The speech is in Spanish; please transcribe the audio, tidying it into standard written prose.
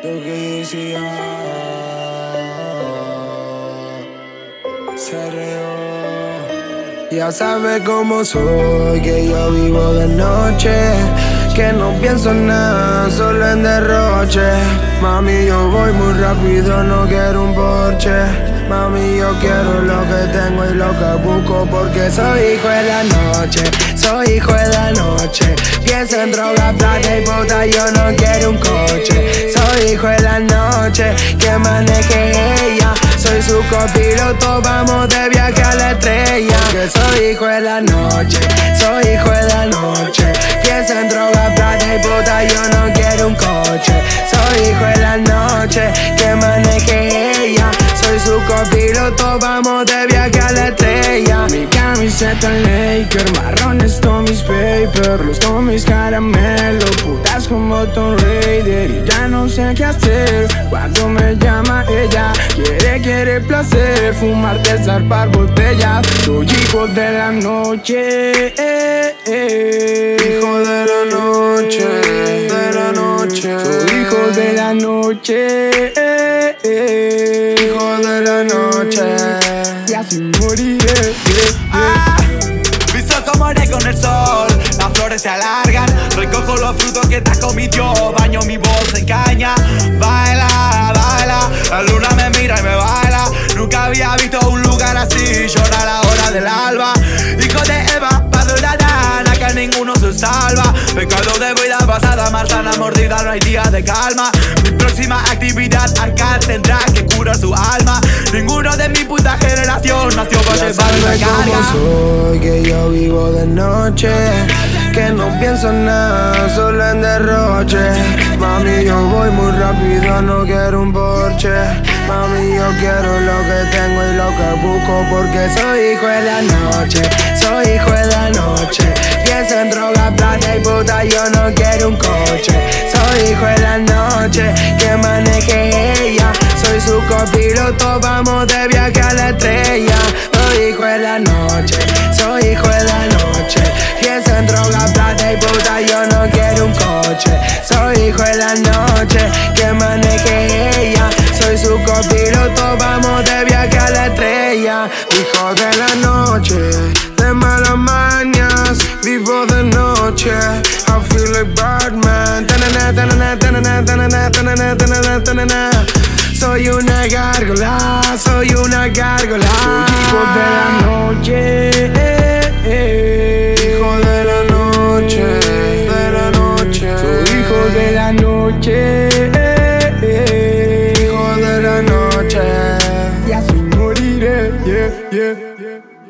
Lo que decía ya sabes cómo soy, que yo vivo de noche, que no pienso en nada, solo en derroche. Mami, yo voy muy rápido, no quiero un Porsche. Mami, yo quiero lo que tengo y lo que busco, porque soy hijo de la noche, soy hijo de la noche. Pienso en droga, plata y puta, yo no quiero un coche. Soy hijo de la noche, que maneje ella. Soy su copiloto, vamos de viaje a la estrella. Que soy hijo de la noche, soy hijo de la noche. Pienso en droga, plata y puta, yo no quiero un coche. Soy hijo de la noche, que maneje ella. Soy su copiloto, vamos de viaje a la estrella. Mi camiseta Laker, marrones Tommy's Paper, los Tommy's caramelo, putas como Tomb Raider. Y ya no sé qué hacer cuando me llama ella. Quiere placer, fumar, desarpar botellas. Soy hijo de la noche, hijo de la noche, de la noche. Soy hijo de la noche, hijo de la noche. Y así moriré. Mis ojos mueren con el sol, las flores se alargan. Recojo los frutos que Taco mi Dios, baño mi voz en caña. Baila, baila, la luna me mira y me baila. Nunca había visto un lugar así, llora a la hora del alba. Hijo de Eva, padre de Adán, acá ninguno se salva. Pecado de vida pasada, manzana mordida, no hay días de calma. Mi próxima actividad acá tendrá que curar su alma. Ninguno de mi puta generación nació para llevar la carga. Soy que yo vivo de noche, que no pienso en nada, solo en derroche. Mami, yo voy muy rápido, no quiero un Porsche. Mami, yo quiero lo que tengo y lo que busco, porque soy hijo de la noche, soy hijo de la noche. Pienso en droga, plata y puta, yo no quiero un coche. Soy hijo de la noche, que maneje ella. Soy su copiloto, vamos de viaje a la estrella. Soy hijo de la noche, soy hijo de la noche. Pienso en droga, plata y puta, yo no quiero un coche. Soy hijo de la noche, que maneje ella. Soy su copiloto, vamos de viaje a la estrella. Hijo de la noche, de malas mañas, vivo de noche. I feel like Batman. Soy una gárgola, soy una gárgola. Soy hijo de la noche, hijo de la noche, de la noche. Soy hijo de la noche, hijo de la noche. Y así moriré, yeah, yeah, yeah.